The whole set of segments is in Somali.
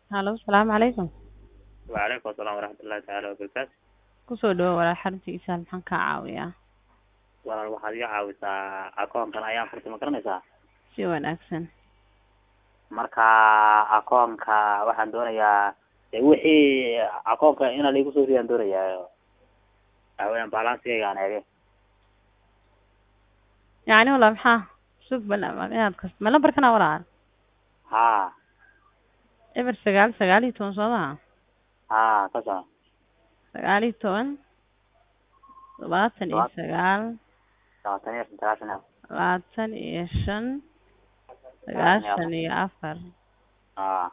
Halo, salaamu calaykum. وعليكم السلام ورحمة الله تعالى وبركاته. Kusoo dhawaad walaal xaruntiisa maxaan ka caawiyaa? walaal waxaad iga caawisaa akoonkan ayaan furtay ma garanaysaa Si wanaagsan. marka akoonka waxaan doonayaa wixii akoonka inaan igu soo riyaan doonayaa haween balansigayga aan eege Yacni walaal maxaa sug inaad ma lambarkana walaal ha eber 9 soo maha ha kasa 9 29 25 94 ha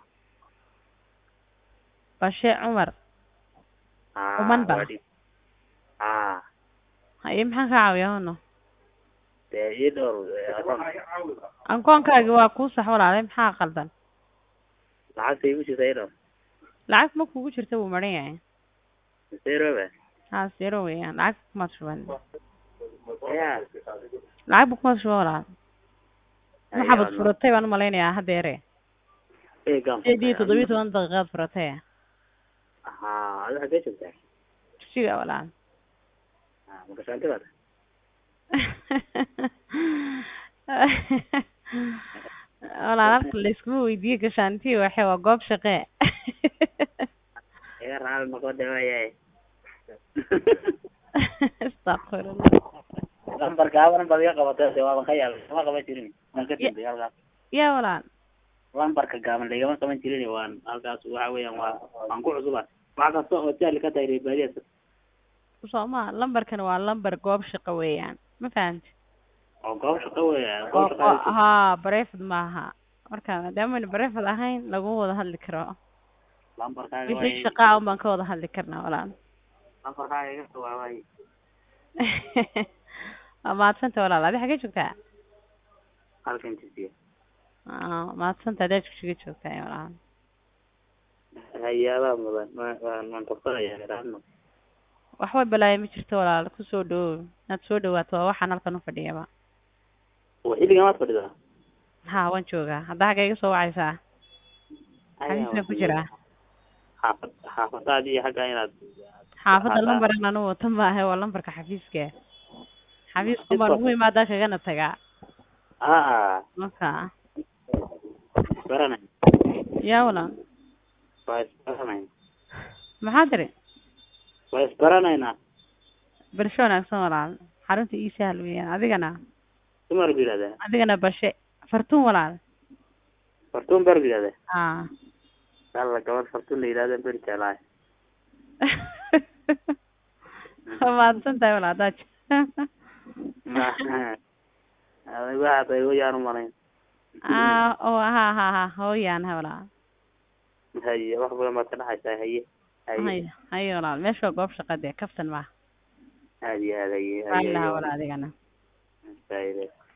Bashe Cumar ha Umanba ha haye maxaan ka caawiyaa hono dee ii dhowr akoonkaagi waa kuu sax walaal maxaa qaldan lacagta igu jirta ii dhowr lacag ma kugu jirta wuu maran yahay zerobe ha zero weeyaan lacag kuma shuban ya lacag kuma shuban walaal maxaad furatay baan u malaynayaa hadeere eegam 17 daqiiqaad furatay ha adiga xagee joogtaa dugsiga walaal makashaanti baad walaal halka la iskuma weydiiye gashaantii waxe waa goob shaqee iga raali noqo dhawayaay astaqfirullah lambarkaaban baad iga qabatay dee waaban ka yaabay kama qaban jirin waan ka dambeeyay halkaas yaa walaal lambarka gaaban lagama qaban jirin waan halkaas waxa weeyaan waan ku cusuba wax kasta oo jahli ka tahay reebaadiyaas sooma lambarkan waa lambar goob shaqo weeyaan ma fahamti oo goob shaqo weeyaan goob shaqo ha bareefad maaha marka maadaama bareefad ahayn lagu wada hadli karo lambarkaaga wixii shaqaa baan ka wada hadli karnaa walaal lambarkaaga iga soo waaway maadsanta walaal adi xagee joogtaa halkan jisiya maadsanta adaa jigjiga joogtaa walaal hayaabaa mudan waan qabsanayaa idhaahno waxba balaayo ma jirto walaal kusoo dhawow inaad soo dhawaato waa waxaan halkan u fadhiyaba xilligan waad fadhidaa ha waan joogaa haddaa xagga iga soo wacaysaa xafiiskan ku jiraa xaafadaadii xagga inaad xaafadda lambaran anu wata maahe waa lambarka xafiiska xafiiska baan ugu imaadaa kagana tagaa marka baranay yaa walaal waa isbaranay maxaa tiri waa isbaranaynaa bersho wanaagsan walaal xarunta ii sahal weeyaan adigana dumar bu yidhahdaa adigana bashe fartuun walaal fartuun ber bu yidhahdaa ha alla gabadh fartuun la yidhahda beri jeclahay mahadsan tahay walaal daaj waxaad ay wayaan umalayn ha hooyaan ha walaal haye wax badan baad ka dhaxaysaa haye haye walaal meesha goob shaqadee kaftan maaha aad iyo aad haye raalli lahaa walaal adigana haye